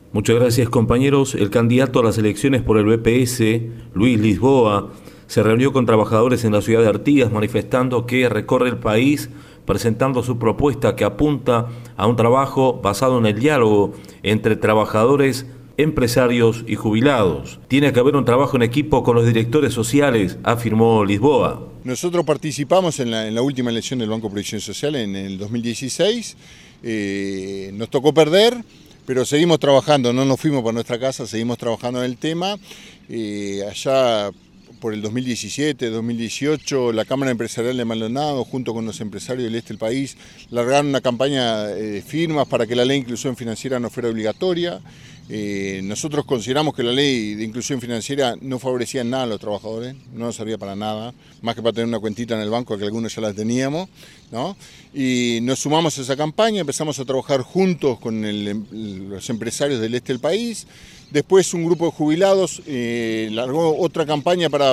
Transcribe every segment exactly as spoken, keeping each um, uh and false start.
Muchas gracias, compañeros. El candidato a las elecciones por el B P S, Luis Lisboa, se reunió con trabajadores en la ciudad de Artigas manifestando que recorre el país presentando su propuesta que apunta a un trabajo basado en el diálogo entre trabajadores, empresarios y jubilados. Tiene que haber un trabajo en equipo con los directores sociales, afirmó Lisboa. Nosotros participamos en la, en la última elección del Banco de Previsión Social en el dos mil dieciséis, eh, nos tocó perder, pero seguimos trabajando, no nos fuimos por nuestra casa, seguimos trabajando en el tema. Eh, allá por el dos mil diecisiete, dos mil dieciocho, la Cámara Empresarial de Maldonado, junto con los empresarios del este del país, largaron una campaña de firmas para que la ley de inclusión financiera no fuera obligatoria. Eh, nosotros consideramos que la ley de inclusión financiera no favorecía en nada a los trabajadores, no nos servía para nada, más que para tener una cuentita en el banco, que algunos ya la teníamos, ¿no? Y nos sumamos a esa campaña, empezamos a trabajar juntos con el, los empresarios del este del país. Después un grupo de jubilados eh, largó otra campaña para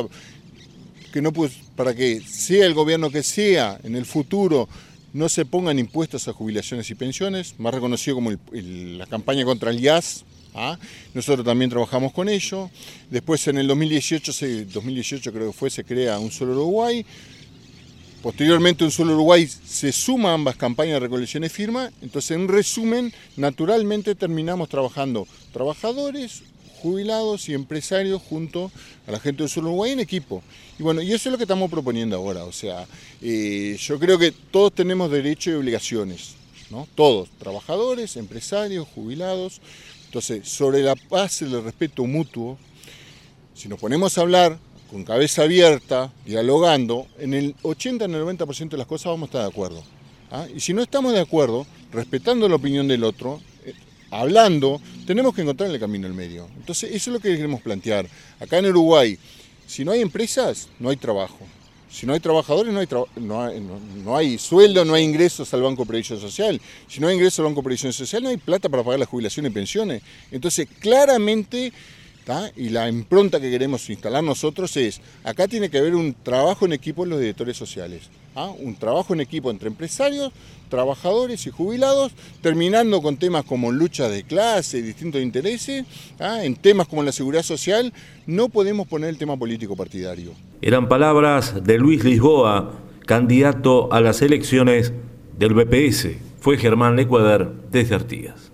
que, no, para que sea el gobierno que sea en el futuro, no se pongan impuestos a jubilaciones y pensiones, más reconocido como el, el, la campaña contra el I A S. ¿Ah? Nosotros también trabajamos con ello. Después en el dos mil dieciocho, dos mil dieciocho creo que fue, se crea Un Solo Uruguay. Posteriormente Un Solo Uruguay se suma a ambas campañas de recolección de firmas. Entonces, en resumen, naturalmente terminamos trabajando trabajadores, jubilados y empresarios junto a la gente de Un Solo Uruguay en equipo. Y bueno, y eso es lo que estamos proponiendo ahora. O sea, eh, yo creo que todos tenemos derechos y obligaciones, ¿no? Todos, trabajadores, empresarios, jubilados. Entonces, sobre la base del respeto mutuo, si nos ponemos a hablar con cabeza abierta, dialogando, en el ochenta, en el noventa por ciento de las cosas vamos a estar de acuerdo. ¿Ah? Y si no estamos de acuerdo, respetando la opinión del otro, eh, hablando, tenemos que encontrar el camino en medio. Entonces, eso es lo que queremos plantear. Acá en Uruguay, si no hay empresas, no hay trabajo. Si no hay trabajadores, no hay, tra no, hay, no, no hay sueldo, no hay ingresos al Banco de Previsión Social. Si no hay ingresos al Banco de Previsión Social, no hay plata para pagar la jubilación y pensiones. Entonces, claramente, ¿tá? Y la impronta que queremos instalar nosotros es, acá tiene que haber un trabajo en equipo en los directores sociales. ¿Ah? Un trabajo en equipo entre empresarios, trabajadores y jubilados, terminando con temas como lucha de clase, distintos intereses. ¿Ah? En temas como la seguridad social, no podemos poner el tema político partidario. Eran palabras de Luis Lisboa, candidato a las elecciones del B P S. Fue Germán Lecuader desde Artigas.